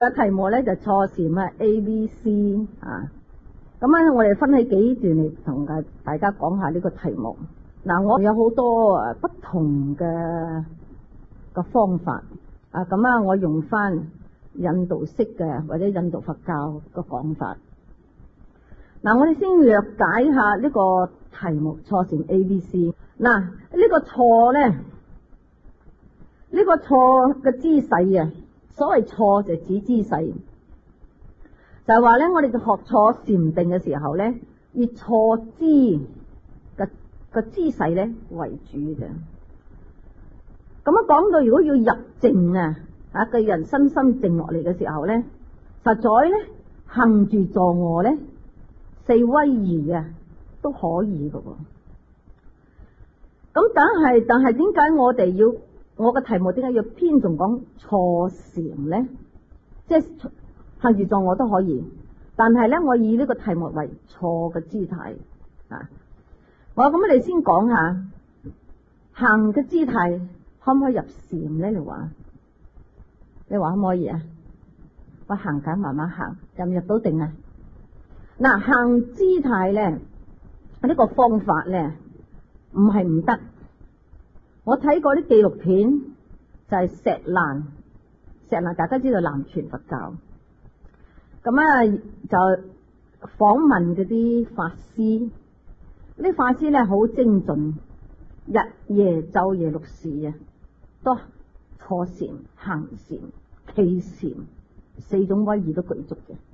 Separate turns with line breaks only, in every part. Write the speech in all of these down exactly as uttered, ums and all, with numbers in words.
個題目咧就錯禪啊 A B C 啊，咁啊我哋分起幾段嚟同大大家講下呢個題目。嗱，我有好多誒不同嘅個方法啊，咁啊我用翻印度式嘅或者印度佛教嘅講法。嗱，我哋先略解下呢個題目錯禪 A B C。嗱，呢個錯咧，呢個錯嘅姿勢啊，所謂錯就指姿勢，就係話咧，我哋就學錯禪定嘅時候咧，以錯姿嘅個姿勢咧為主嘅。咁樣講到如果要入靜啊，啊個人身心靜落嚟嘅時候咧，實在咧行住坐臥咧，四威儀啊都可以㗎喎。咁但係但係點解我哋要我嘅題目點解要偏重講錯禪咧？即係行住坐臥都可以，但係咧我以呢個題目為錯嘅姿態啊。我咁我哋先講下行嘅姿態可唔可以入禪咧？你話你話可唔可以啊？我行緊慢慢行，入唔入到定啊？嗱，行姿態咧呢個方法咧唔係唔得。我睇過啲紀錄片，就係石蘭，石蘭大家知道南傳佛教，咁啊就訪問嗰啲法師，啲法師咧好精進，日夜晝夜六時啊，都坐禪、行禪、企禪四種威儀都具足嘅。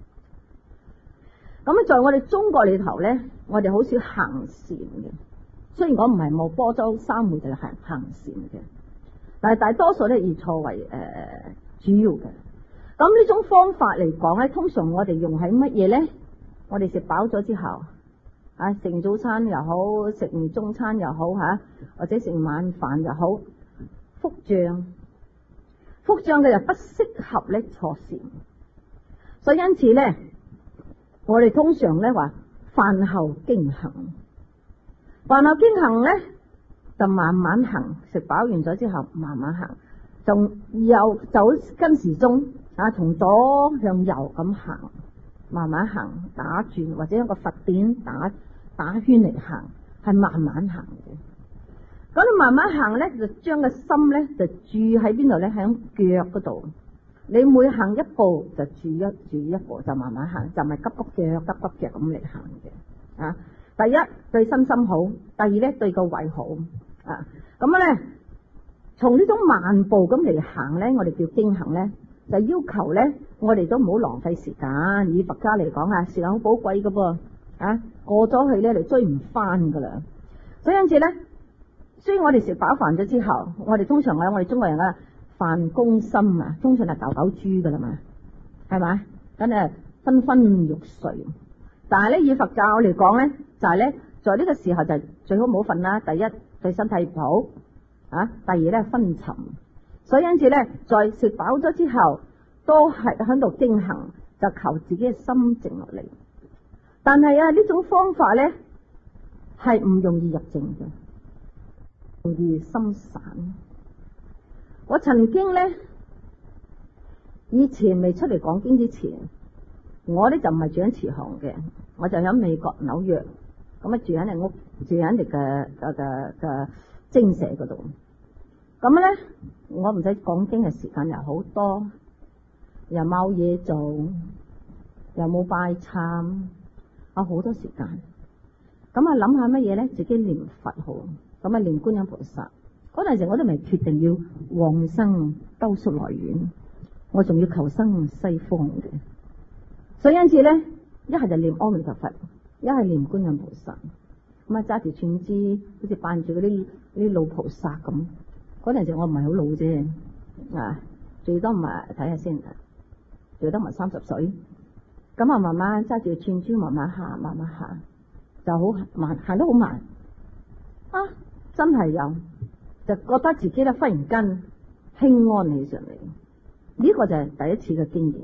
咁啊，在我哋中國裏頭咧，我哋好少行禪嘅。雖然我唔係冇波州三昧就係行行禪嘅，但係大多數咧以錯為誒、呃、主要嘅。咁呢種方法嚟講咧，通常我哋用喺乜嘢咧？我哋食飽咗之後，啊食完早餐又好，食完中餐又好吓、啊，或者食晚飯又好，腹脹，腹脹嘅又不適合咧坐禪，所以因此咧，我哋通常咧話飯後經行。飯後經行咧，就慢慢行，食飽完咗之後慢慢行，仲又走跟時鐘啊，從左向右咁行，慢慢行，打轉或者一個佛點打打圈嚟行，係慢慢行嘅。咁你慢慢行咧，就將個心咧就注喺邊度咧？喺腳嗰度。你每行一步就注一注一步，就慢慢行，就唔係急急腳急急腳咁嚟行嘅啊。第一對身心好，第二咧對個胃好啊。咁樣咧，從呢種慢步咁嚟行咧，我哋叫經行咧，就要求咧，我哋都唔好浪費時間。以佛家嚟講啊，時間好寶貴噶噃啊，過咗去咧你追唔翻噶啦。所以因此咧，雖然我哋食飽飯咗之後，我哋通常咧，我哋中國人啊，飯攻心啊，通常係九九豬噶啦嘛，係咪？咁誒昏昏欲睡。但係咧，以佛教嚟講咧，就係咧，在呢個時候就最好唔好瞓啦。第一對身體唔好啊，第二咧昏沉。所以因此咧，在食飽咗之後，都係喺度經行，就求自己嘅心靜落嚟。但係啊，呢種方法咧係唔容易入靜嘅，容易心散。我曾經咧，以前未出嚟講經之前，我咧就唔係住喺慈航嘅，我就喺美國紐約，咁啊住喺人屋，住喺人哋嘅嘅嘅嘅精舍嗰度。咁咧，我唔使講經嘅時間又好多，又冇嘢做，又冇拜懺，有好多時間。咁啊諗下乜嘢咧？自己念佛好，咁啊念觀音菩薩。嗰陣時我都未決定要往生兜率來源，我仲要求生西方嘅。所以因此咧，一係就念阿彌陀佛，一係念觀音菩薩，咁啊揸住串枝，好似扮住嗰啲啲老菩薩咁。嗰陣時我唔係好老啫，啊，最多唔係睇下先，最多唔係三十歲。咁啊慢慢揸住串珠，慢慢行，慢慢行，就好慢，行得好慢。啊，真係有，就覺得自己咧忽然間輕安起上嚟。呢、這個就係第一次嘅經驗。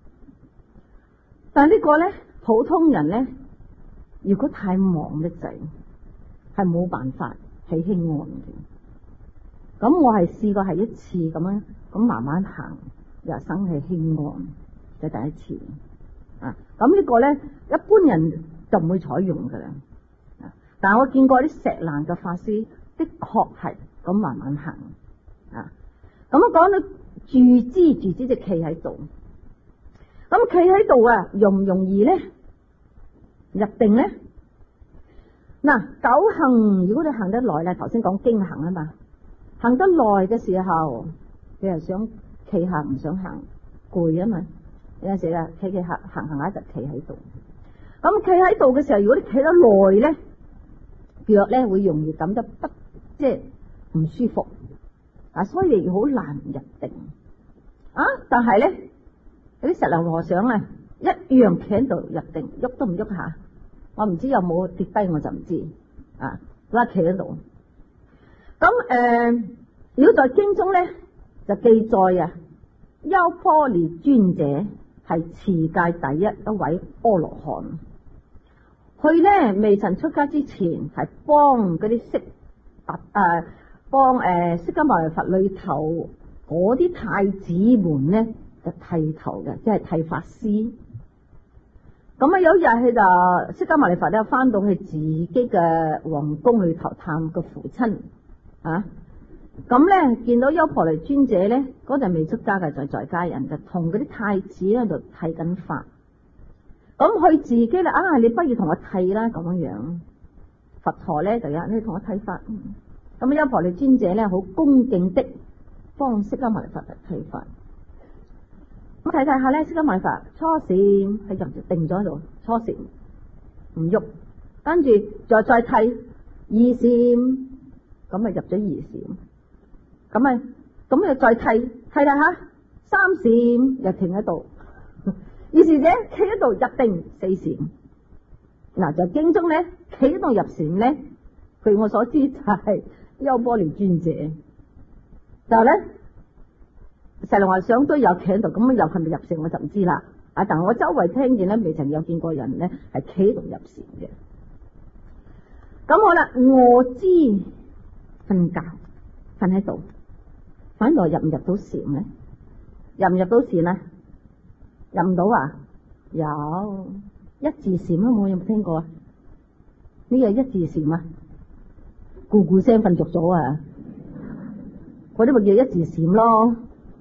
但係呢個咧，普通人咧，如果太忙得滯，係冇辦法起輕安嘅。咁我係試過係一次咁樣，咁慢慢行， 又生氣輕安，就第一次啊。咁呢個咧，一般人就唔會採用噶啦。但係我見過啲石蘭嘅法師，的確係咁慢慢行啊。咁講到住姿，住姿就企喺度。咁企喺度啊，容唔容易咧？入定咧？嗱，久行，如果你行得耐咧，頭先講經行啊嘛，行得耐嘅時候，你係想企下唔想行，攰啊嘛。有陣時啊，企企下行行下就企喺度。咁企喺度嘅時候，如果你企得耐咧，腳咧會容易感得不即係唔舒服啊，所以好難入定啊。但係咧，有啲石榴和尚啊，一樣企喺度入定，喐都唔喐下。我唔知有冇跌低，我就唔知啊。拉企喺度。咁誒、呃，如果在經中咧就記載啊，優波離尊者係持戒第一一位阿羅漢。佢咧未曾出家之前，係幫嗰啲釋佛誒，幫誒釋迦牟尼佛裏頭嗰啲太子們咧就剃頭嘅，即係剃髮師。咁啊，有一日佢就釋迦牟尼佛咧翻到去自己嘅皇宮裏頭探個父親啊。咁咧見到優婆離尊者咧，嗰陣未出家嘅，在在家人就同嗰啲太子喺度剃緊髮。咁佢自己咧啊，你不如同我剃啦咁樣樣。佛陀咧就有你同我剃髮。咁優婆離尊者咧好恭敬的幫釋迦牟尼佛剃髮。咁睇睇下咧，釋迦牟尼佛初禪係就定咗喺度，初禪唔喐，跟住再再剃二禪，咁啊入咗二禪，咁啊咁又再剃剃睇下三禪又停喺度。於是者企喺度入定四禪。嗱，就經中咧企喺度入禪咧，據我所知就係優波離尊者。就咧石龍和尚都有企喺度，咁又係咪入禪我就唔知啦。啊，但係我周圍聽見咧，未曾有見過人咧係企喺度入禪嘅。咁好啦，臥姿瞓覺，瞓喺度，瞓喺度入唔入到禪咧？入唔入到禪啊？入唔到啊？有一字禪啊！我有冇聽過啊？呢個一字禪啊，咕咕聲瞓着咗啊！嗰啲咪叫一字禪咯。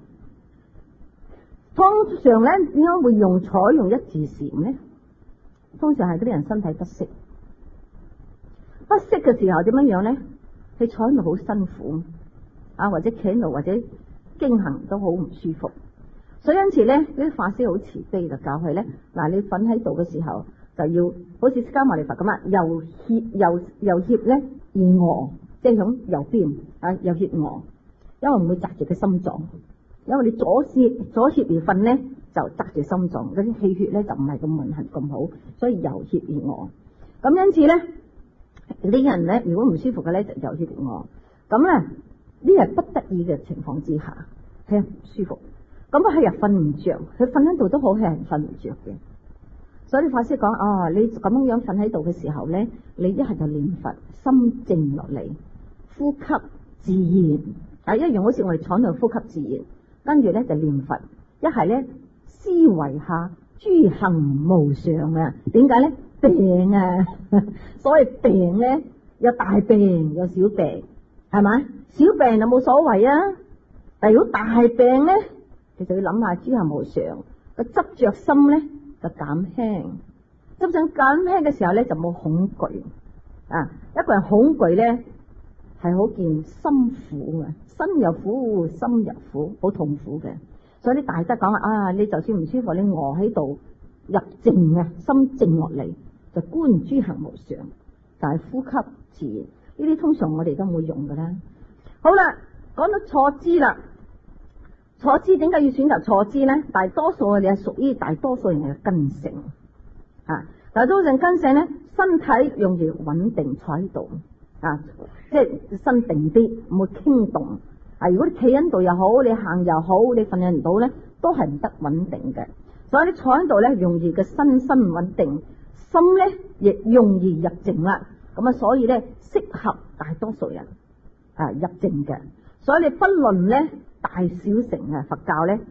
通常咧，點解會用採用一字禪咧？通常係嗰啲人身體不適，不適嘅時候點樣樣咧？你坐喺度好辛苦啊，或者企喺度，或者經行都好唔舒服。所以因此咧，呢啲法師好慈悲就教佢咧，嗱，你瞓喺度嘅時候就要好似釋迦牟尼佛咁啊，右脅右右脅咧而臥，即係響右邊啊，右脅臥，因為唔會窒住佢心臟。因為你左脅左脅而瞓咧，就窒住心臟，嗰啲氣血咧就唔係咁運行咁好，所以右脅而臥。咁因此咧，呢啲人咧如果唔舒服嘅咧就右脅而臥。咁咧呢係不得已嘅情況之下，係唔舒服。咁啊，係人瞓唔着，佢瞓喺度都好，係人瞓唔着嘅。所以法師講，哦，你咁樣瞓喺度嘅時候咧，你一係就念佛，心靜落嚟，呼吸自然，啊，一樣好似我哋坐喺度呼吸自然，跟住咧就念佛，一係咧思維下諸行無常啊，點解咧？病啊，所謂病咧有大病有小病，係咪？小病就冇所謂啊，但如果大病咧，你就要諗下諸行無常，個執着心咧就減輕，執着減輕嘅時候咧就冇恐懼啊。一個人恐懼咧係好件心苦嘅，身又苦，心又苦，好痛苦嘅。所以啲大德講啊，你就算唔舒服，你臥喺度入靜啊，心靜落嚟就觀諸行無常，就係呼吸自然。呢啲通常我哋都會用噶啦。好啦，講到坐姿啦。坐姿點解要選擇坐姿咧？大多數我哋係屬於大多數人嘅根性啊，大多數人根性咧，身體容易穩定坐喺度啊，即係身定啲，唔會傾動啊。如果你企喺度又好，你行又好，你瞓唔到咧，都係唔得穩定嘅。所以你坐喺度咧，容易嘅身心穩定，心咧亦容易入靜啦。咁啊，所以咧適合大多數人啊入靜嘅。所以你不論咧大小乘啊，佛教咧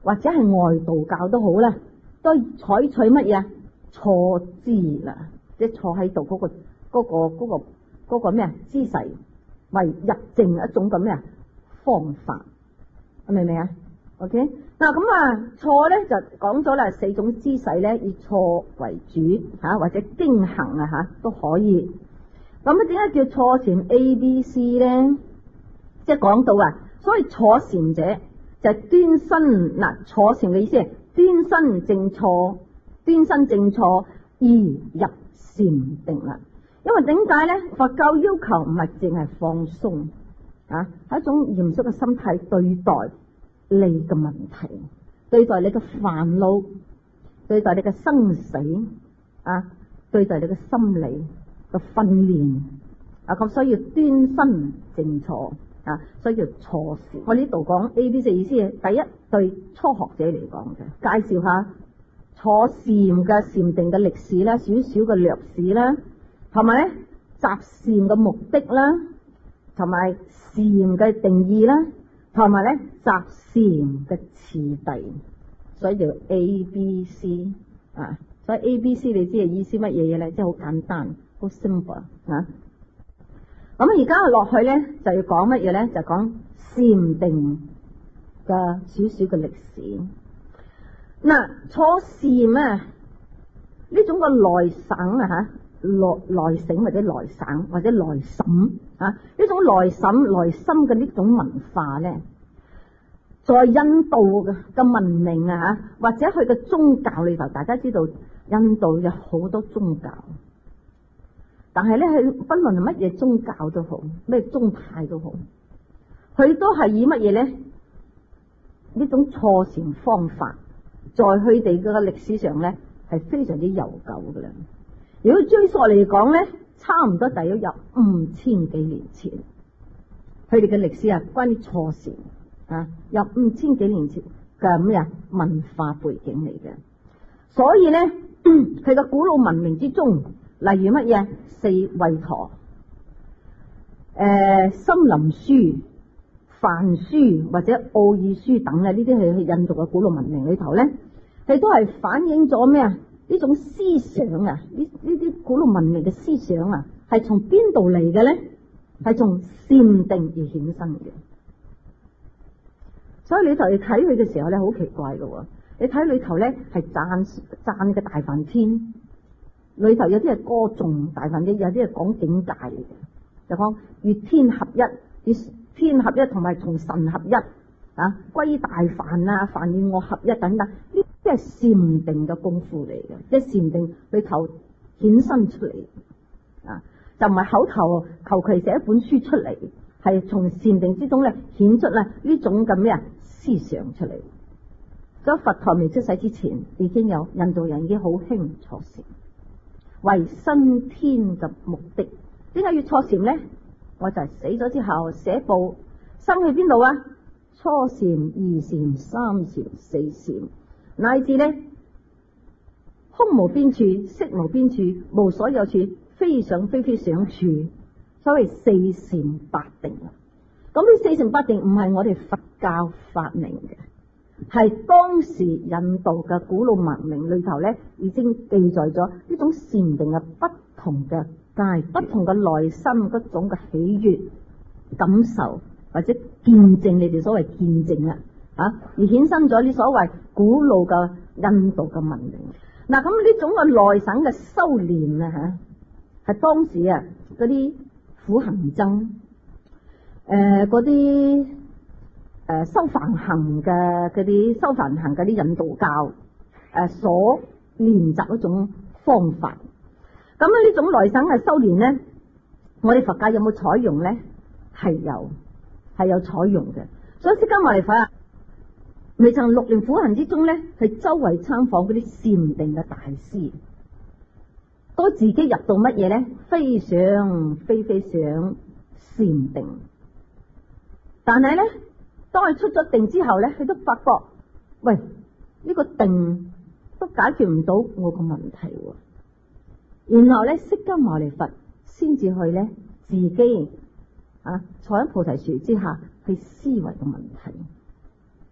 或者係外道教都好啦，都採取乜嘢坐姿啦，即係坐喺度嗰個嗰個嗰個嗰個咩啊姿勢為入靜一種咁咩啊方法，明唔明啊 ？OK， 嗱咁啊坐咧就講咗啦，四種姿勢咧以坐為主吓、啊，或者經行啊吓都可以。咁啊點解叫坐禪 A B C 咧？即係講到啊，所謂坐禪者就係端身嗱，坐禪嘅意思係端身正坐，端身正坐而入禪定啦。因為點解咧？佛教要求唔係淨係放鬆啊，係一種嚴肅嘅心態對待你嘅問題，對待你嘅煩惱，對待你嘅生死啊，對待你嘅心理嘅訓練啊，咁所以要端身正坐啊，所以叫坐禪。我呢度講 A B C 意思係第一對初學者嚟講嘅，介紹下坐禪嘅禪定嘅歷史啦，少少嘅略史啦。同埋咧，集禪嘅目的啦，同埋禪嘅定義啦，同埋咧集禪嘅次第，所以叫 A B C 啊。所以 A B C 你知係意思乜嘢嘢咧？即係好簡單，好 simple 啊。咁而家落去咧就要講乜嘢咧？就講禪定嘅少少嘅歷史。嗱、啊，坐禪啊，呢種個內省啊吓。內內省或者內省或者內審啊，呢種內審內心嘅呢種文化咧，在印度嘅嘅文明啊，或者佢嘅宗教裏頭，大家知道印度有好多宗教，但係咧佢不論係乜嘢宗教都好，咩宗派都好，佢都係以乜嘢咧？呢種坐禪方法，在佢哋嘅歷史上咧係非常之悠久噶啦。如果追溯嚟講咧，差唔多大約有五千幾年前，佢哋嘅歷史啊，關於坐禪啊，有五千幾年前嘅咩啊文化背景嚟嘅。所以咧，佢嘅古老文明之中，例如乜嘢四衛陀、誒、呃、森林書、梵書或者奧義書等嘅呢啲係印度嘅古老文明裏頭咧，佢都係反映咗咩啊？呢種思想啊，呢呢啲古老文明嘅思想啊，係從邊度嚟嘅咧？係從禪定而衍生嘅。所以你頭你睇佢嘅時候咧，好奇怪嘅。你睇裏頭咧係讚讚嘅大梵天，裏頭有啲係歌頌大梵天，有啲係講境界嚟嘅，就講與天合一，與天合一同埋從神合一啊，歸大梵啊，梵與我合一等等。即係禪定嘅功夫嚟嘅，即係禪定裏頭衍生出嚟啊，就唔係口頭求其寫一本書出嚟，係從禪定之中咧顯出咧呢種咁咩啊思想出嚟。所以佛陀未出世之前，已經有印度人已經好興坐禪，為升天嘅目的。點解要坐禪咧？我就係死咗之後寫報，生去邊度啊？初禪、二禪、三禪、四禪。乃至咧，空無邊處，色無邊處，無所有處，非想非非想處，所謂四禪八定。咁呢四禪八定唔係我哋佛教發明嘅，係當時印度嘅古老文明裏頭咧，已經記載咗呢種禪定嘅不同嘅階段，不同嘅內心嗰種嘅喜悅感受或者見證，你哋所謂見證啦。啊！而衍生咗呢所謂古老嘅印度嘅文明。嗱、啊，咁呢種嘅內省嘅修煉啊，吓係當時啊嗰啲苦行僧，誒嗰啲誒修梵行嘅嗰啲修梵行嗰啲印度教誒、呃、所練習一種方法。咁呢種內省嘅修煉咧，我哋佛教有冇採用咧？係有，係有採用嘅。所以釋迦牟尼佛啊，未曾六年苦行之中咧，係周圍參訪嗰啲禪定嘅大師，都自己入到乜嘢咧？非想非非想禪定。但係咧，當佢出咗定之後咧，佢都發覺，喂，呢個定都解決唔到我個問題喎。然後咧，釋迦牟尼佛先至去咧，自己啊坐喺菩提樹之下去思維個問題。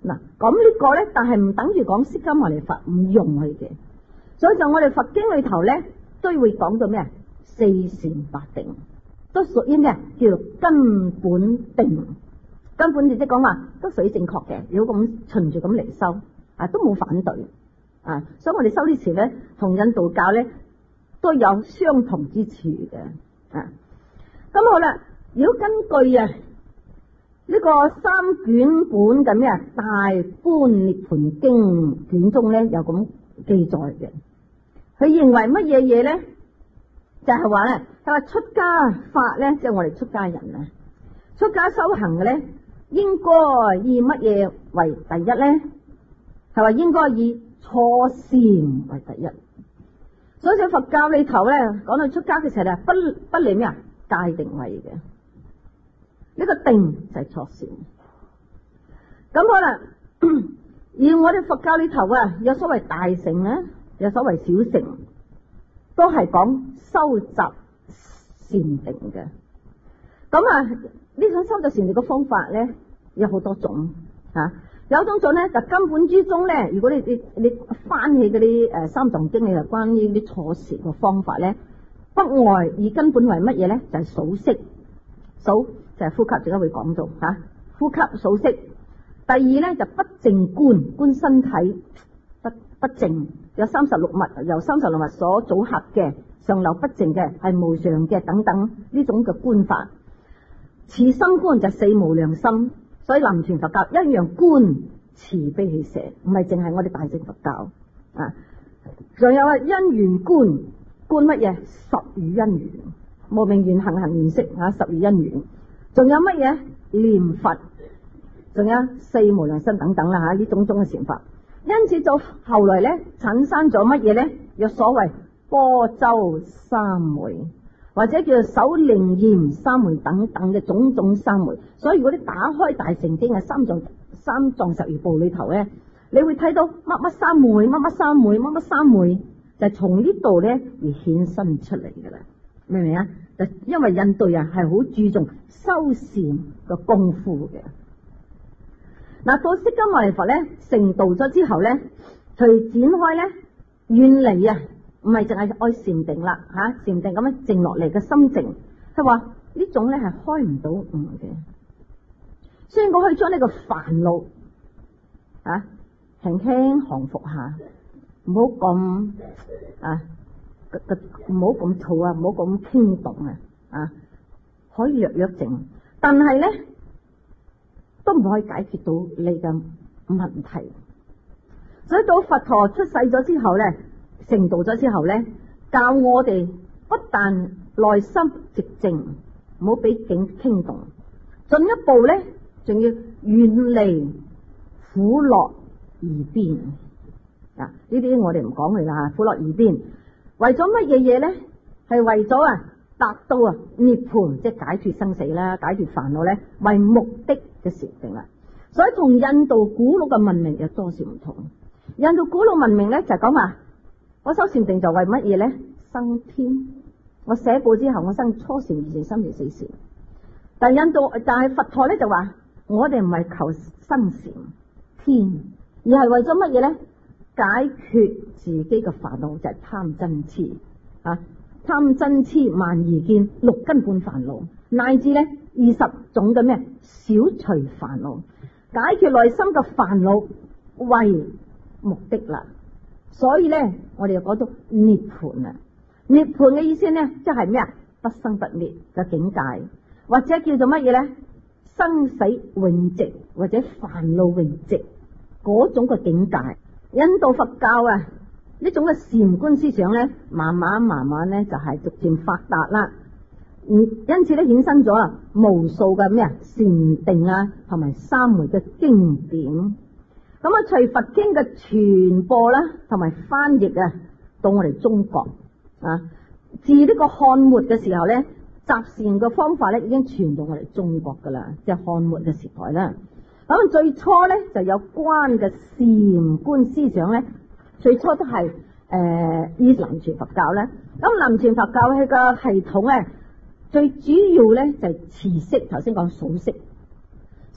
嗱，咁呢個咧，但係唔等於講釋迦牟尼佛唔用佢嘅，所以就我哋佛經裏頭咧，都會講到咩？四禪八定，都屬於咩？叫做根本定。根本就即係講話都屬於正確嘅，如果咁循住咁嚟修啊，都冇反對啊。所以我哋修呢時咧，同印度教咧都有相同之處嘅啊。咁好啦，如果根據啊呢個三卷本嘅咩啊《大般涅槃經》卷中咧有咁記載嘅，佢認為乜嘢嘢咧？就係話咧，佢話出家法咧，即係我哋出家人啊，出家修行嘅咧，應該以乜嘢為第一咧？係話應該以初禪為第一。所以喺佛教裏頭咧，講到出家嘅時候咧，不不離咩啊？戒定慧嘅。呢個定就係初禪。咁好啦，而我哋佛教裏頭啊，有所謂大乘啊，有所謂小乘，都係講收集禪定嘅。咁啊，呢種收集禪定嘅方法咧，有好多種啊。有一種種咧，就根本之中咧，如果你你你翻起嗰啲誒三藏經，你就關於啲初禪嘅方法咧，不外以根本為乜嘢咧？就係、是、數息，數就係、是、呼吸，陣間會講到吓、啊，呼吸數息。第二咧就不淨觀，觀身體不不淨，有三十六物，由三十六物所組合嘅，上流不淨嘅，係無常嘅等等呢種嘅觀法。慈心觀就四無量心。所以南傳佛教一樣觀慈悲喜捨，唔係淨係我哋大乘佛教啊。仲有啊因緣觀，觀乜嘢？十餘因緣，無明緣行行緣識啊，十餘因緣。仲有乜嘢？念佛，仲有四無量心等等啦吓，呢種種嘅禪法。因此就後來咧產生咗乜嘢咧？有所謂般舟三昧，或者叫做首楞嚴三昧等等嘅種種三昧。所以如果你打開大乘經嘅三藏三藏十二部裏頭咧，你會睇到乜乜三昧、乜乜三昧、乜乜三昧，就係從呢度咧而衍生出嚟噶啦，明唔明啊？就因為印度人係好注重修禪嘅功夫嘅。嗱，到釋迦牟尼佛咧成道咗之後咧，隨展開咧遠離啊，唔係淨係愛禪定啦吓，禪定咁樣靜落嚟嘅心靜，佢話呢種咧係開唔到悟嘅。所以我可以將呢個煩惱啊輕輕降服下，唔好咁啊唔好咁躁啊，唔好咁傾動啊啊，可以弱弱靜，但係咧都唔可以解決到你嘅問題。所以到佛陀出世咗之後咧，成道咗之後咧，教我哋不但內心寂靜，唔好俾境傾動，進一步咧仲要遠離苦樂二邊啊！呢啲我哋唔講佢啦，苦樂二邊為咗乜嘢嘢咧？係為咗啊達到啊涅槃，即係解脫生死啦，解脫煩惱咧為目的嘅禪定啦。所以同印度古老嘅文明有多少唔同？印度古老文明咧就係講話，我修禪定就為乜嘢咧？生天。我寫過之後，我生初禪、二禪、三禪、四禪。但係印度，但係佛陀咧就話，我哋唔係求生禪天，而係為咗乜嘢咧？解決自己嘅煩惱，就係貪嗔癡啊！貪嗔癡慢疑見六根本煩惱，乃至咧二十種嘅咩小除煩惱，解決內心嘅煩惱為目的啦。所以咧，我哋又講到涅槃啊！涅槃嘅意思咧，即係咩啊？不生不滅嘅境界，或者叫做乜嘢咧？生死永寂，或者煩惱永寂嗰種嘅境界。印度佛教啊，呢種嘅禪觀思想咧，慢慢慢慢咧就係逐漸發達啦。嗯，因此咧衍生咗啊無數嘅咩啊禪定啊，同埋三昧嘅經典。咁啊，隨佛經嘅傳播啦，同埋翻譯啊，到我哋中國啊，自呢個漢末嘅時候咧，集禪嘅方法咧已經傳到我哋中國噶啦，即係漢末嘅時代啦。咁最初咧就有關嘅禪觀思想咧，最初都係誒以南傳佛教咧。咁南傳佛教佢個系統咧，最主要咧就係持息，頭先講數息。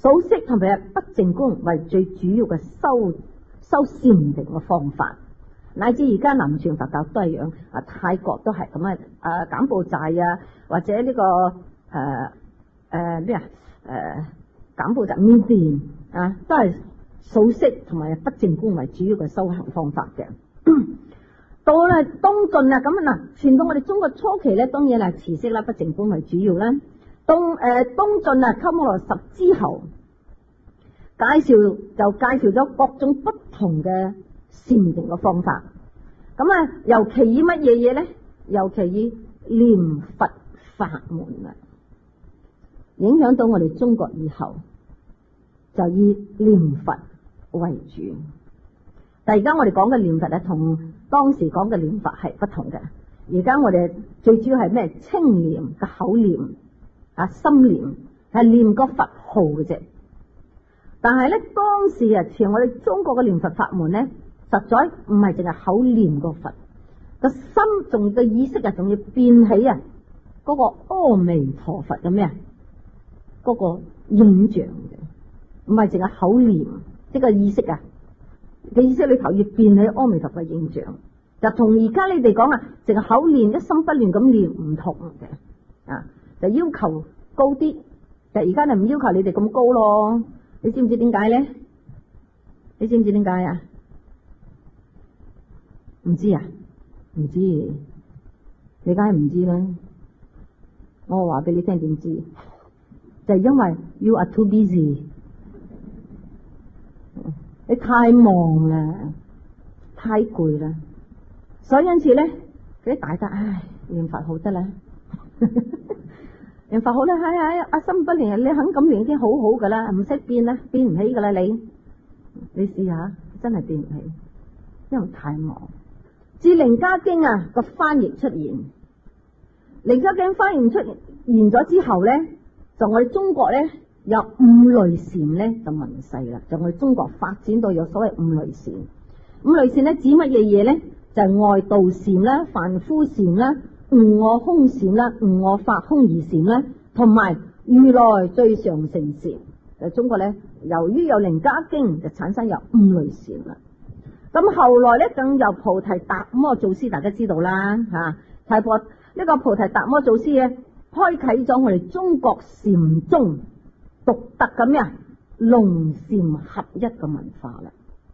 數息同埋不淨觀為最主要嘅修修禪定嘅方法，乃至而家南傳佛教都係樣，啊泰國都係咁啊，啊柬埔寨啊，或者呢、這個誒誒咩啊誒柬埔寨緬甸啊，都係數息同埋不淨觀為主要嘅修行方法嘅。到啦東晉啊，咁嗱，傳到我哋中國初期咧，當然係持息啦，不淨觀為主要啦。東誒、呃、東晉啊，鳩摩羅什之後，介紹就介紹咗各種不同嘅禪定嘅方法。咁啊，尤其以乜嘢嘢咧？尤其以念佛法門啊，影響到我哋中國以後，就以念佛為主。但係而家我哋講嘅念佛咧，同當時講嘅念佛係不同嘅。而家我哋最主要係咩？清念嘅口念啊，心念係念個佛號嘅啫。但係咧，當時啊，似我哋中國嘅念佛法門咧，實在唔係淨係口念個佛，個心仲嘅意識啊，仲要變起啊嗰個阿彌陀佛嘅咩啊，嗰個影像嘅，唔係淨係口念，即係意識啊。嘅意識裏頭要變起阿彌陀佛嘅形象，就同而家你哋講啊，淨係口念一心不亂咁念唔同嘅啊，就要求高啲，就而家就唔要求你哋咁高咯。你知唔知點解咧？你知唔知點解啊？唔知啊？唔知，你梗係唔知啦。我話俾你聽點知？就係因為 you are too busy。你太忙啦，太攰啦，所以因此咧，嗰啲大德唉，念佛好得啦，念佛好啦，係係阿心不亂，你肯咁念已經好好噶啦，唔識變啦，變唔起噶啦，你你試下，真係變唔起，因為太忙。至《楞伽經》啊個翻譯出現，《楞伽經》翻譯出現咗之後咧，就我哋中國咧。有五類禪咧就問世啦，就我哋中國發展到有所謂五類禪。五類禪咧指乜嘢嘢咧？就係、是、外道禪啦、凡夫禪啦、悟我空禪啦、悟我法空二禪啦，同埋如來最上乘禪。就中國咧，由於有《楞伽經》，就產生有五類禪啦。咁後來咧，更有菩提達摩祖師，大家知道啦吓。提婆呢個菩提達摩祖師咧，開啟咗我哋中國禪宗獨特咁樣龍禪合一嘅文化啦。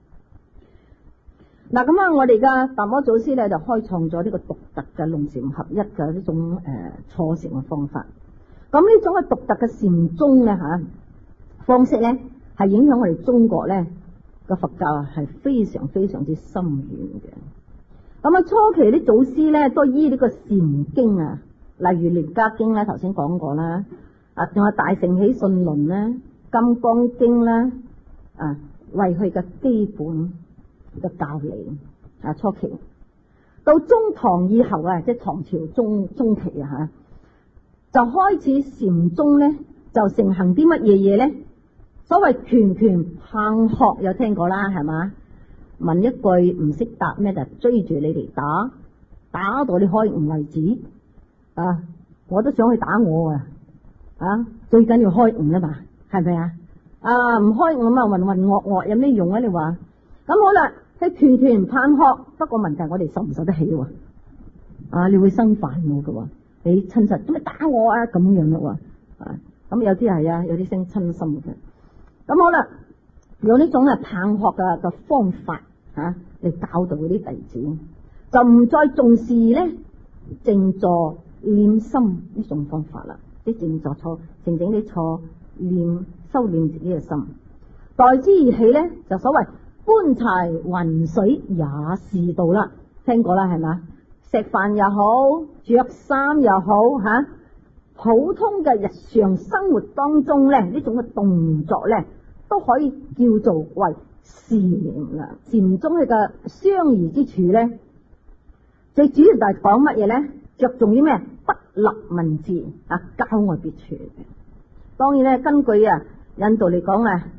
嗱，咁啊，我哋嘅達摩祖師咧就開創咗呢個獨特嘅龍禪合一嘅呢種誒初禪嘅方法。咁呢種嘅獨特嘅禪宗咧吓方式咧，係影響我哋中國咧個佛教係非常非常之深遠嘅。咁啊，初期啲祖師咧都依呢個禪經啊，例如《楞伽經》啦，頭先講過啦。啊，仲有大乘起信論啦、金剛經啦，啊，為佢嘅基本嘅教理啊。初期到中唐以後啊，即係唐朝中中期啊吓，就開始禪宗咧就盛行啲乜嘢嘢咧？所謂拳拳棒喝有聽過啦，係嘛？問一句唔識答咩就追住你嚟打，打到你開悟為止啊！我都想去打我啊！啊，最緊要開悟啦嘛，係咪啊？啊，唔開悟咁啊，渾渾噩噩有咩用啊？你話咁好啦，係拳拳棒喝，不過問題我哋受唔受得起喎？啊，你會生煩惱嘅喎，你親實做咩打我啊？咁樣咯喎，啊，咁有啲係啊，有啲生親心嘅。咁好啦，用呢種啊棒喝嘅嘅方法吓嚟教導嗰啲弟子，就唔再重視咧靜坐念心呢種方法啦。啲靜坐坐靜靜啲坐念修煉自己嘅心，代之而起咧就所謂搬柴渾水也是道啦，聽過啦係嘛？食飯又好，着衫又好吓、啊，普通嘅日常生活當中咧呢種嘅動作咧都可以叫做為禪念啦。禪宗佢嘅相異之處咧，最主要就係講乜嘢咧？着重於咩？不立文字啊，郊外別處嘅。當然咧，根據啊印度嚟講啊，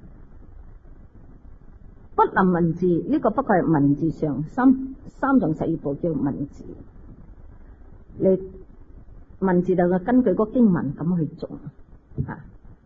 不立文字呢、這個不過係文字上三三藏十二部叫文字，你文字就係根據嗰經文咁去做啊。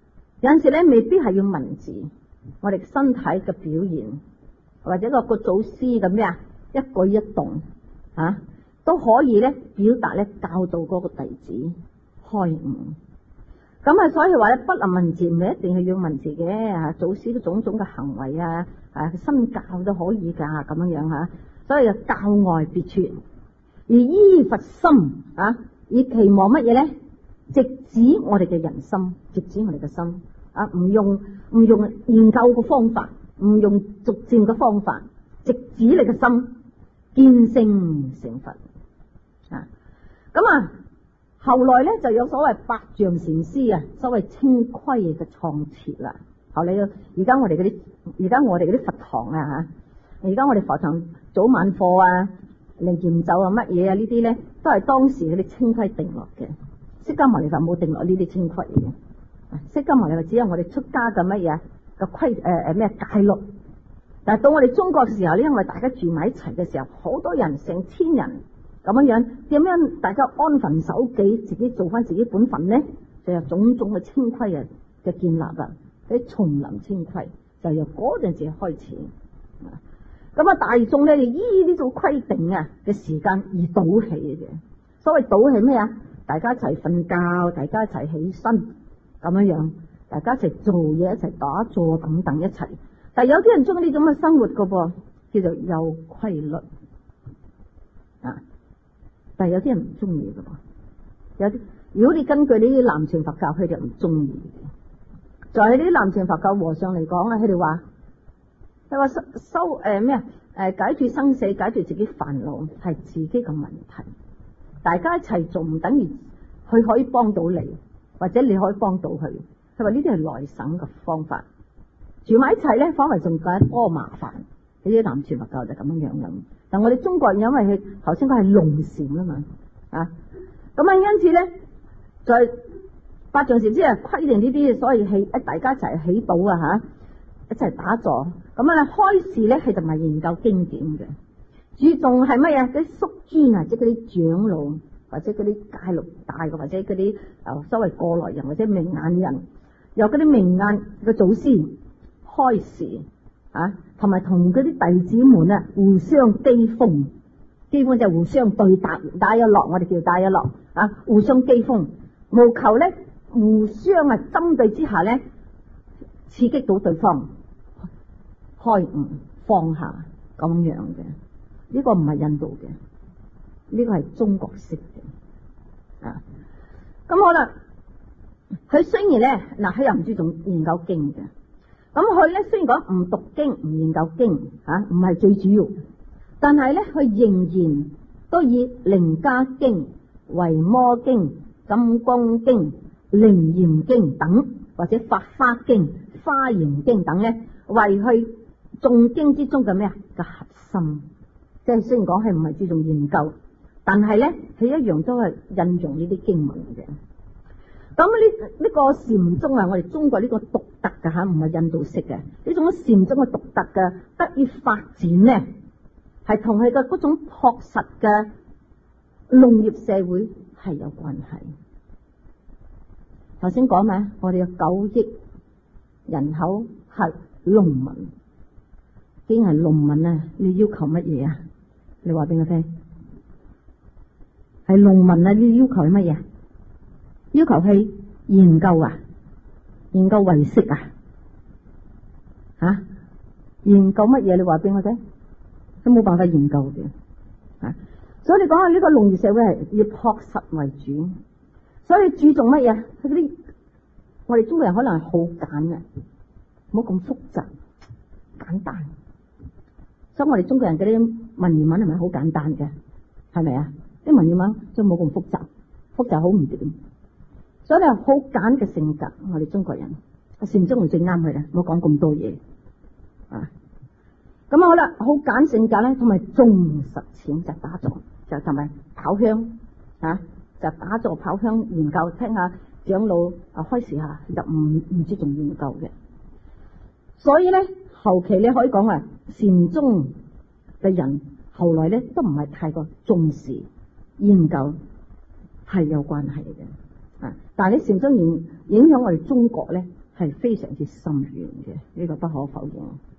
有陣時咧未必係要文字，我哋身體嘅表現，或者個個祖師嘅咩啊一舉一動啊，都可以咧表達咧教導嗰個弟子開悟。咁啊，所以話咧不能文字，唔係一定係要文字嘅啊，祖師嘅種種嘅行為啊，啊身教都可以噶咁樣樣吓。所以就教外別傳，而依佛心啊，以期望乜嘢咧？直指我哋嘅人心，直指我哋嘅心啊！唔用唔用研究嘅方法，唔用逐漸嘅方法，直指你嘅心，見性成佛啊！咁啊，後來咧就有所謂百丈禪師啊，所謂清規嘅創設啦。後嚟而家我哋嗰啲，而家我哋嗰啲佛堂啊吓，而家我哋佛堂早晚課啊、靈驗咒啊、乜嘢啊呢啲咧，都係當時嗰啲清規定落嘅。釋迦牟尼佛冇定落呢啲清規嘅，釋迦牟尼佛只有我哋出家嘅乜嘢嘅規誒誒咩戒律。但係到我哋中國嘅時候咧，因為大家住埋一齊嘅時候，好多人成千人咁樣樣，點樣大家安分守己，自己做翻自己本分咧，就有種種嘅清規嘅嘅建立啦。啲叢林清規就由嗰陣時開始。咁啊，大眾咧就依呢種規定啊嘅時間而倒起嘅。所謂倒起咩啊？大家一齊瞓覺，大家一齊起身咁樣樣，大家一齊做嘢，一齊打坐等等一齊。但係有啲人中意呢種嘅生活噶噃，叫做有規律啊。但係有啲人唔中意噶噃，有啲如果你根據呢啲南傳佛教，佢哋唔中意嘅。就係呢啲南傳佛教和尚嚟講啊，佢哋話佢話修修誒咩啊誒解決生死，解決自己煩惱係自己嘅問題。大家一齊做唔等於佢可以幫到你，或者你可以幫到佢。佢話呢啲係內省嘅方法，住埋一齊咧，反為仲更多麻煩。呢啲南傳佛教就咁樣樣咁。但我哋中國人因為佢頭先講係龍禪啊嘛啊，咁啊因此咧，在百丈禪師啊規定呢啲，所以起一大家一齊起到啊吓，一齊打坐。咁啊開示咧係同埋研究經典嘅。注重係乜嘢？嗰啲宿尊啊，即係嗰啲長老，或者嗰啲戒律大嘅，或者嗰啲誒所謂過來人，或者明眼人，由嗰啲明眼嘅祖師開示啊，同埋同嗰啲弟子們啊互相譏諷，基本就互相對答，打一落，我哋叫打一落啊，互相譏諷，務求咧互相啊針對之下咧刺激到對方開悟放下咁樣嘅。呢個唔係印度嘅，呢個係中國式嘅啊。咁好啦，佢雖然咧嗱，佢又唔注重研究經嘅。咁佢咧雖然講唔讀經、唔研究經吓，唔係最主要，但係咧佢仍然都以楞伽經、維摩經、金剛經、楞嚴經等，或者法華經、華嚴經等咧，為佢眾經之中嘅咩啊嘅核心。即係雖然講係唔係注重研究，但係咧佢一樣都係引用呢啲經文嘅。咁呢呢個禪宗啊，我哋中國呢個獨特嘅吓，唔係印度式嘅呢種禪宗嘅獨特嘅得以發展咧，係同佢嘅嗰種樸實嘅農業社會係有關係。頭先講咩？我哋有九億人口係農民，既然係農民啊，你要求乜嘢啊？你話俾我聽，係農民啊！你要求係乜嘢？要求去研究啊，研究唯識啊，吓、啊、研究乜嘢？你話俾我聽，都冇辦法研究嘅啊！所以你講下呢個農業社會係以樸實為主，所以注重乜嘢？佢嗰啲我哋中國人可能係好簡啊，唔好咁複雜，簡單。所以我哋中國人嗰啲文言文係咪好簡單嘅？係咪啊？啲文言文都冇咁複雜，複雜好唔掂。所以你係好簡嘅性格，我哋中國人禪宗最啱佢啦，唔好講咁多嘢啊。咁好啦，好簡性格咧，同埋重實踐就打坐，就同埋跑香啊，就打坐跑香研究，聽下長老啊開示下，就唔唔注重研究嘅。所以咧。後期你可以講啊，禪宗嘅人後來咧都唔係太過重視研究，係有關係嘅啊。但係你禪宗影影響我哋中國咧係非常之深遠嘅，呢個不可否認。